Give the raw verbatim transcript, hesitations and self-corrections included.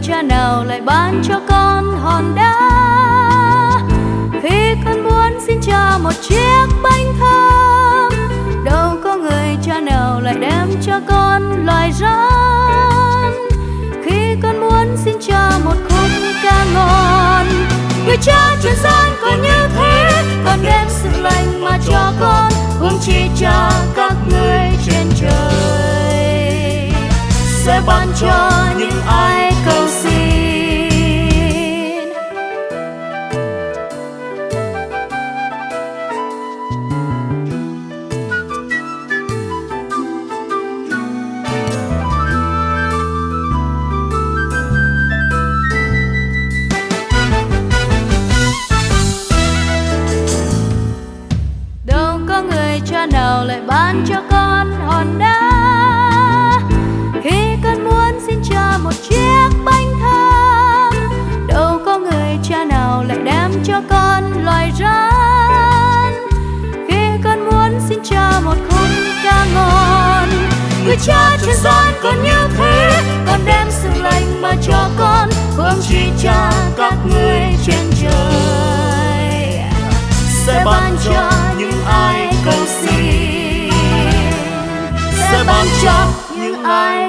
cha nào lại ban cho con hòn đá. Khi con muốn xin cha một chiếc bánh thơm, đâu có người cha nào lại đem cho con loài rắn. Khi con muốn xin cha một khúc ca ngon, người cha trên gian còn như thế, còn đem sự lành mà cho con, huống chi cha các ngươi trên trời sẽ ban cho những ai cầu xin. Đâu có người cha nào lại ban cho con hòn đá. Khi con muốn xin cha một chiếc bánh thơm, đâu có người cha nào lại đem cho con loài rắn. Khi con muốn xin cha một khúc ca ngon, người cha trên gian còn như thế, còn đem sự lành mà cho con, huống chi cha các ngươi trên trời sẽ ban cho những ai cầu xin, sẽ ban cho những ai